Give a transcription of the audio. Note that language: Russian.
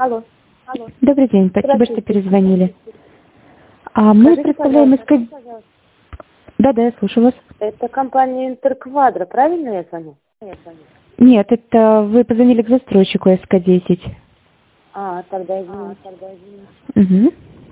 Алло. Добрый день, спасибо, что Здравствуйте. перезвонили. Мы Скажите, представляем пожалуйста, Да, я слушаю вас. это компания Интерквадро, правильно я звоню? Нет, это вы позвонили к застройщику СК-10. Тогда извините. Угу.